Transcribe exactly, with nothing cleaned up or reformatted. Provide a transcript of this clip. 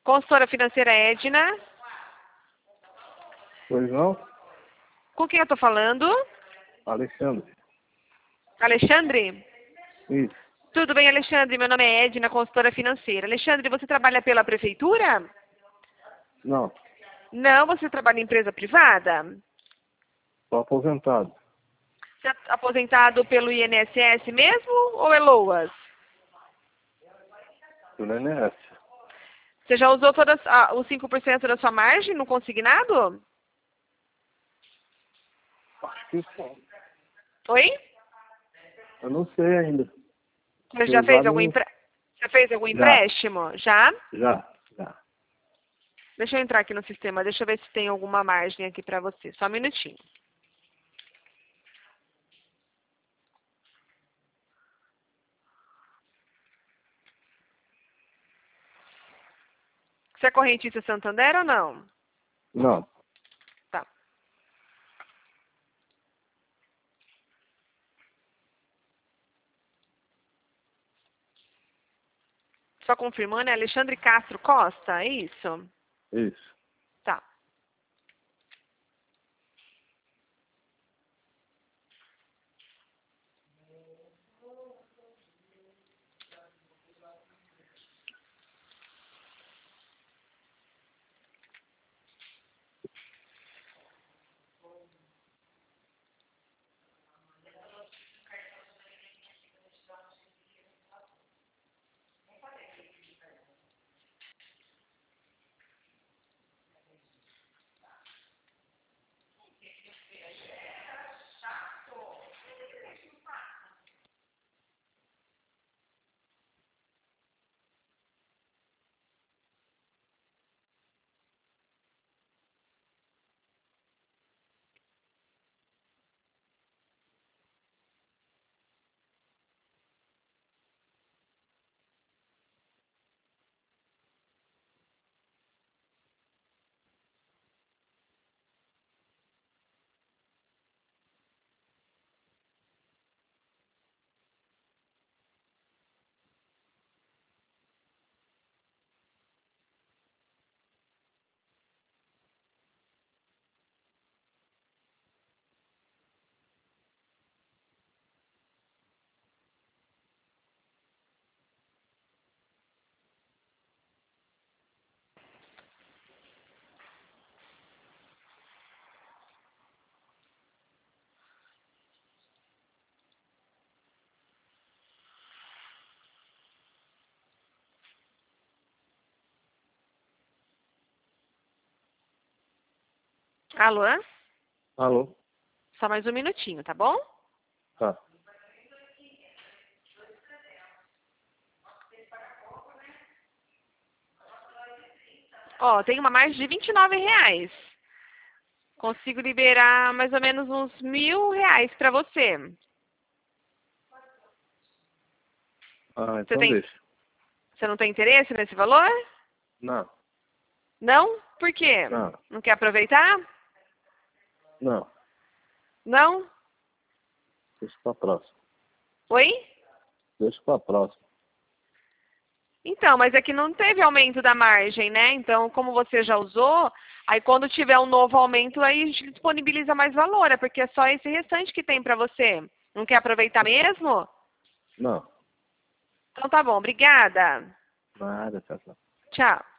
Consultora financeira Edna. Pois não? Com quem eu tô falando? Alexandre. Alexandre? Isso. Tudo bem, Alexandre? Meu nome é Edna, consultora financeira. Alexandre, você trabalha pela prefeitura? Não. Não, você trabalha em empresa privada? Estou aposentado. Você é aposentado pelo I N S S mesmo ou é LOAS? Pelo I N S S. Você já usou todas, ah, os cinco por cento da sua margem no consignado? Acho que sim. Oi? Eu não sei ainda. Você já fez algum, no... empre... Você fez algum Já. empréstimo? Já? Já, já. Deixa eu entrar aqui no sistema, deixa eu ver se tem alguma margem aqui para você. Só um minutinho. Você é correntista Santander ou não? Não. Tá. Só confirmando, é Alexandre Castro Costa, é isso? Isso. Tá. Alô? Alô? Só mais um minutinho, tá bom? Tá. Ó, tem uma margem de vinte e nove reais. Consigo liberar mais ou menos uns mil reais para você. Ah, Você então tem, deixa. você não tem interesse nesse valor? Não. Não? Por quê? Não. Não quer aproveitar? Não. Não? Deixa pra próxima. Oi? Deixa pra próxima. Então, mas é que não teve aumento da margem, né? Então, como você já usou, aí quando tiver um novo aumento, aí a gente disponibiliza mais valor, é porque é só esse restante que tem para você. Não quer aproveitar mesmo? Não. Então tá bom, obrigada. Nada, tchau, tchau. Tchau.